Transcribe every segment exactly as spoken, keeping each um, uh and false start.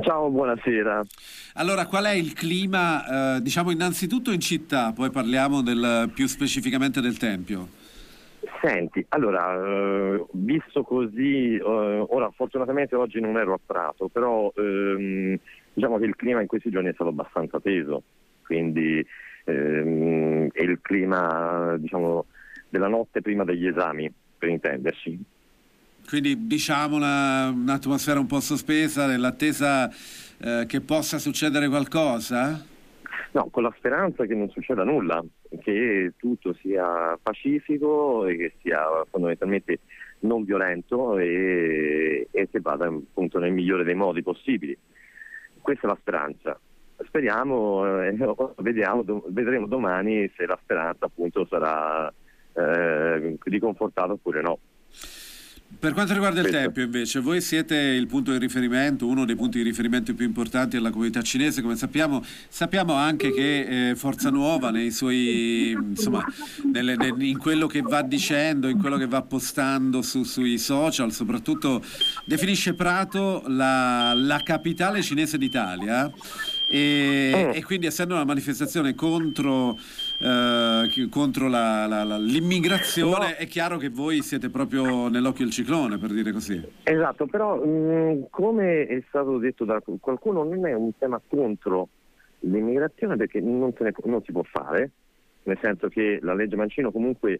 Ciao, buonasera. Allora, qual è il clima, eh, diciamo innanzitutto in città, poi parliamo del, più specificamente del Tempio. Senti, allora, eh, visto così, eh, ora fortunatamente oggi non ero a Prato, però ehm, diciamo che il clima in questi giorni è stato abbastanza teso, quindi ehm, è il clima, diciamo, della notte prima degli esami, per intenderci. Quindi diciamo una, un'atmosfera un po' sospesa nell'attesa eh, che possa succedere qualcosa? No, con la speranza che non succeda nulla, che tutto sia pacifico e che sia fondamentalmente non violento e, e che vada appunto nel migliore dei modi possibili. Questa è la speranza. Speriamo, eh, vediamo, do, vedremo domani se la speranza appunto sarà eh, riconfortata oppure no. Per quanto riguarda il Questo. Tempio invece, voi siete il punto di riferimento, uno dei punti di riferimento più importanti della comunità cinese, come sappiamo. Sappiamo anche che eh, Forza Nuova nei suoi, insomma, nelle, nel, in quello che va dicendo, in quello che va postando su, sui social, soprattutto definisce Prato la, la capitale cinese d'Italia. E, e quindi essendo una manifestazione contro, eh, contro la, la, la, l'immigrazione, No. è chiaro che voi siete proprio nell'occhio del ciclone, per dire così. Esatto, però mh, come è stato detto da qualcuno, non è un tema contro l'immigrazione perché non, se ne, non si può fare, nel senso che la legge Mancino comunque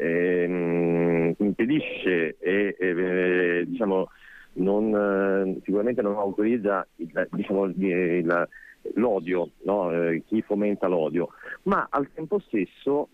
ehm, impedisce e eh, diciamo non, eh, sicuramente non autorizza il, diciamo, il, l'odio, no? eh, chi fomenta l'odio, ma al tempo stesso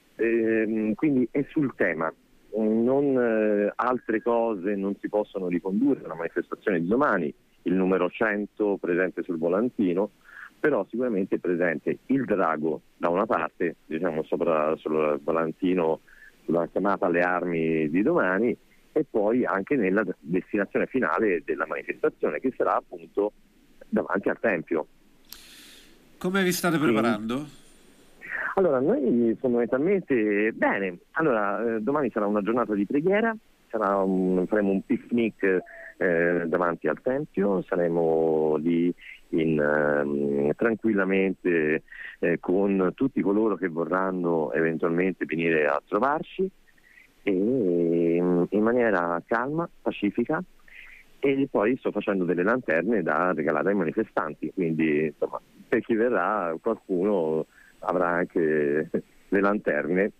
ehm, quindi è sul tema. Non, eh, altre cose non si possono ricondurre alla manifestazione di domani, il numero cento presente sul volantino, però sicuramente è presente il drago da una parte, diciamo sopra sul volantino, sulla chiamata alle armi di domani, e poi anche nella destinazione finale della manifestazione che sarà appunto davanti al Tempio. Come vi state preparando? Allora, noi fondamentalmente bene. Allora, eh, domani sarà una giornata di preghiera, sarà un, faremo un picnic eh, davanti al Tempio, saremo lì in, eh, tranquillamente eh, con tutti coloro che vorranno eventualmente venire a trovarci e in, in maniera calma, pacifica, e poi sto facendo delle lanterne da regalare ai manifestanti, quindi insomma per chi verrà qualcuno avrà anche le lanterne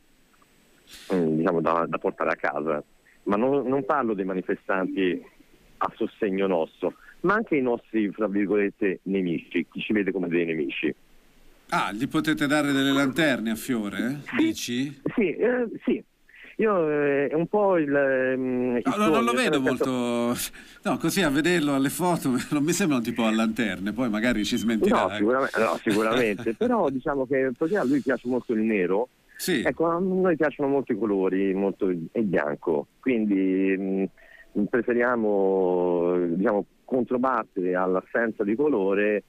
diciamo da, da portare a casa, ma non, non parlo dei manifestanti a sostegno nostro, ma anche i nostri fra virgolette nemici, chi ci vede come dei nemici. Ah, gli potete dare delle lanterne a fiore? Dici? Sì, eh, sì. Io eh, è un po' il, ehm, il No, no, non lo sogno, vedo nel senso- molto. No, così a vederlo alle foto non mi sembrano tipo a lanterne, poi magari ci smentirà. No, sicuramente, no, sicuramente. Però diciamo che poiché a lui piace molto il nero, Sì. ecco, a noi piacciono molto i colori, molto il il bianco, quindi mh, preferiamo diciamo controbattere all'assenza di colore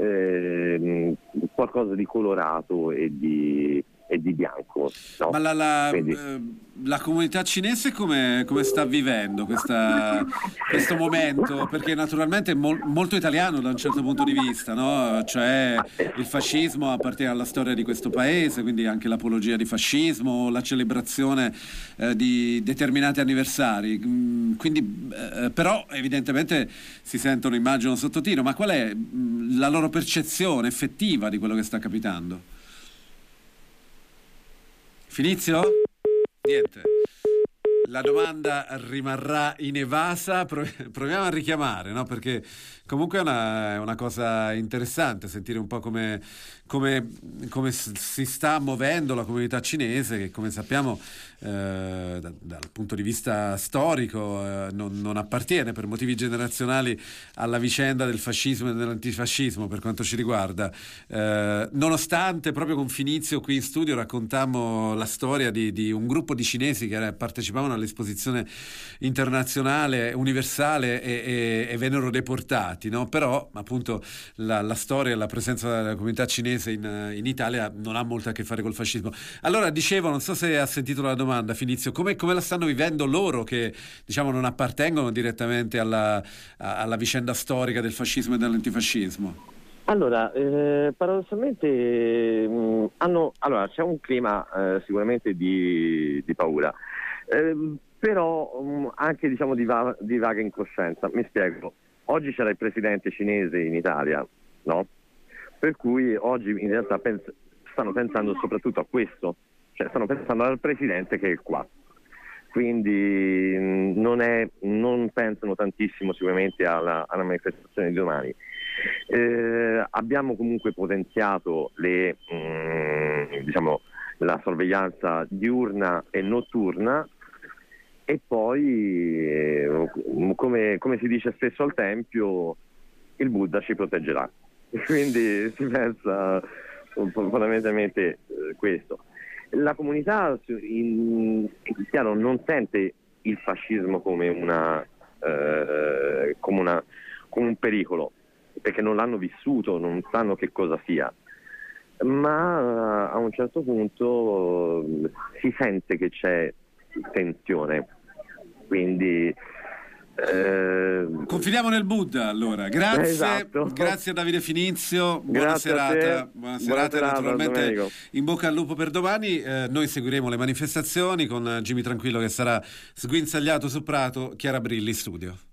ehm, qualcosa di colorato e di, e di bianco. No? Ma la, la, Quindi- eh, la comunità cinese come, come sta vivendo questa, questo momento? Perché naturalmente è mol- molto italiano da un certo punto di vista, no? Cioè il fascismo appartiene alla storia di questo paese, quindi anche l'apologia di fascismo, la celebrazione eh, di determinati anniversari. Mm, quindi, eh, però evidentemente si sentono, immagino, sotto tiro. Ma qual è mm, la loro percezione effettiva di quello che sta capitando? Finizio? Niente. La domanda rimarrà inevasa, Pro- proviamo a richiamare, no? Perché comunque è una, è una cosa interessante sentire un po' come, come, come s- si sta muovendo la comunità cinese, che come sappiamo eh, da- dal punto di vista storico eh, non, non appartiene per motivi generazionali alla vicenda del fascismo e dell'antifascismo per quanto ci riguarda. Eh, nonostante proprio con Finizio qui in studio raccontammo la storia di, di un gruppo di cinesi che partecipavano alle all'esposizione internazionale, universale e, e, e vennero deportati, no? Però appunto la, la storia e la presenza della comunità cinese in, in Italia non ha molto a che fare col fascismo. Allora dicevo, non so se ha sentito la domanda Finizio, come, come la stanno vivendo loro che diciamo non appartengono direttamente alla, alla vicenda storica del fascismo e dell'antifascismo? Allora, eh, paradossalmente mh, hanno, allora, c'è un clima eh, sicuramente di, di paura, eh, però mh, anche diciamo di, va- di vaga incoscienza. Mi spiego, oggi c'era il presidente cinese in Italia, no? Per cui oggi in realtà pens- stanno pensando soprattutto a questo, cioè stanno pensando al presidente che è qua. Quindi mh, non, è, non pensano tantissimo sicuramente alla, alla manifestazione di domani. Eh, abbiamo comunque potenziato le, mh, diciamo, la sorveglianza diurna e notturna e poi, eh, come, come si dice spesso al Tempio, il Buddha ci proteggerà. Quindi si pensa fondamentalmente eh, questo. La comunità in, chiaro, non sente il fascismo come, una, eh, come, una, come un pericolo, perché non l'hanno vissuto, non sanno che cosa sia, ma a un certo punto si sente che c'è tensione, quindi eh... confidiamo nel Buddha. Allora grazie, esatto. Grazie a Davide Finizio, buona Grazie serata, buona serata, buona serata, naturalmente Domenico. In bocca al lupo per domani. Eh, noi seguiremo le manifestazioni con Jimmy Tranquillo che sarà sguinzagliato su Prato, Chiara Brilli studio.